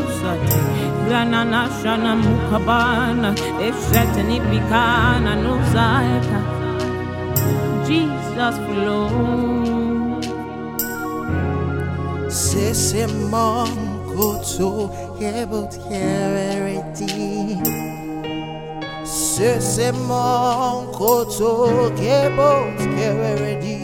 sati Granana shana mukabana Eshetani pikana nuzaika Jesus flow Sese monkoto Kebot kerereti Sese monkoto Kebot kerereti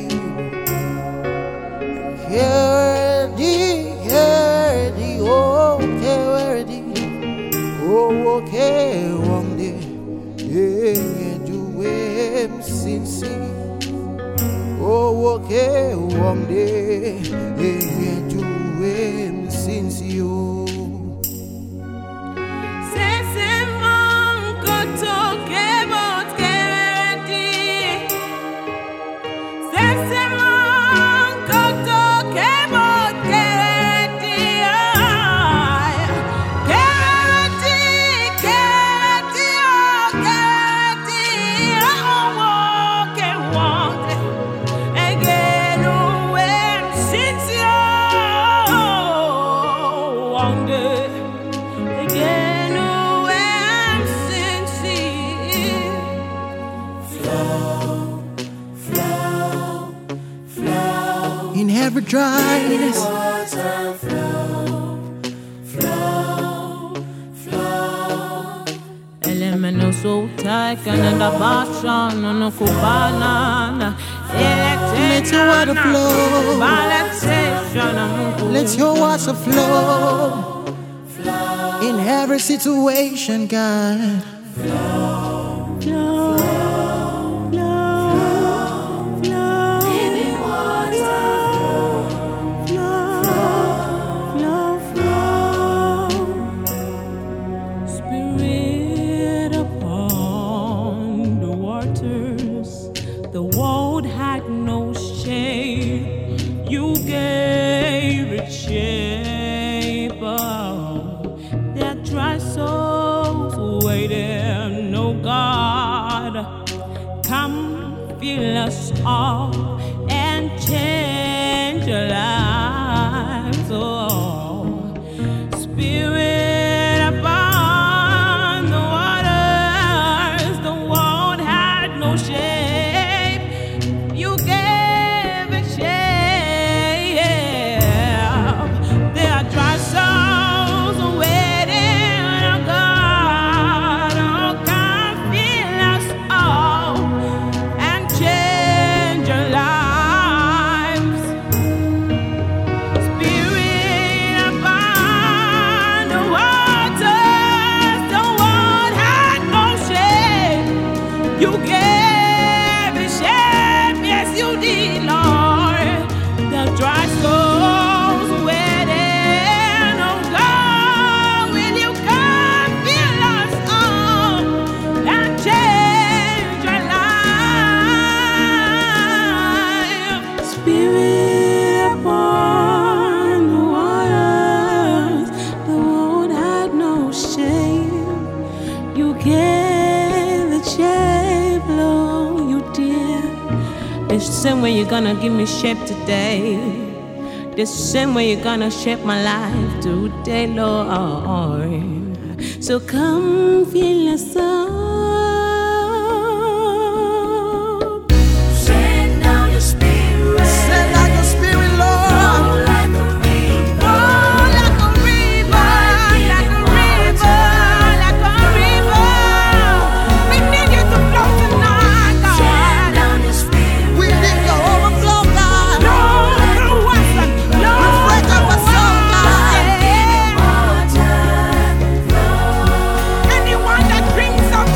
Keredi, oh, keredi Oh, okay, one day do him since Oh, okay, one day do him since you In every dryness, water flow, flow, flow. Elemento so tight and the passion on a kubana. let your water flow. Let your water flow. In every situation, God. The world had no shape. You gave it shape. Oh, their dry souls waiting. Oh God, come fill us all and change our lives. Oh, Spirit. You gave it shape, yes you did, Lord. The dry souls waiting, oh God, will you come fill us all and change our life? Spirit upon the waters, the world had no shame. You gave it shape. The same way you're gonna give me shape today, the same way you're gonna shape my life today, Lord. So come feel us up. Send down your spirit. Send out your spirit, Lord. Flow like a river. Oh, like a river, like a river, like a river. We need you to flow tonight, God. Send down your spirit. We need your overflow, God. Refresh our soul, God. Anyone that drinks of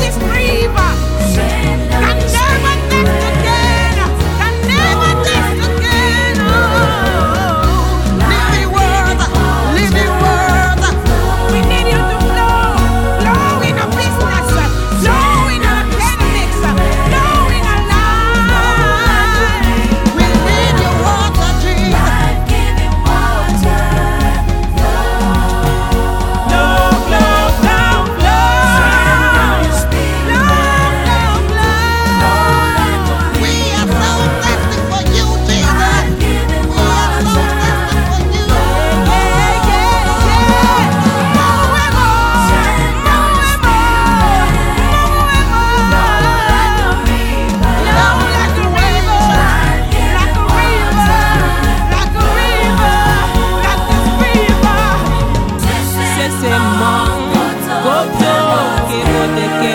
se mongoto que bote que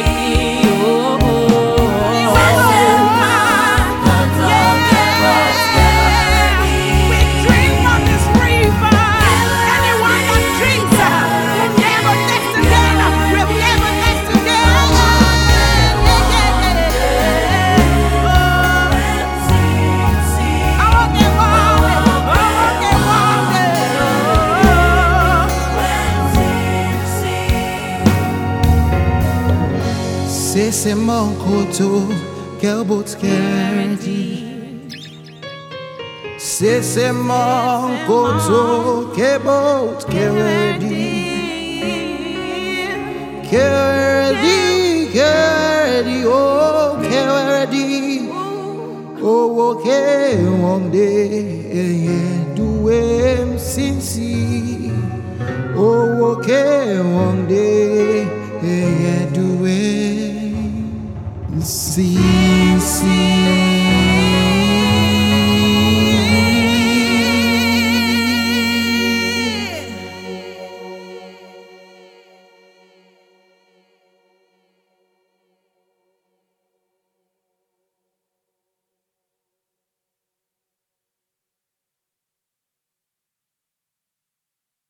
C'est mon couteau, quel bout qu'elle dit. C'est mon couteau, quel bout qu'elle dit. Qu'elle dit, oh, qu'elle dit. Oh, qu'elle dit, doué, sinci.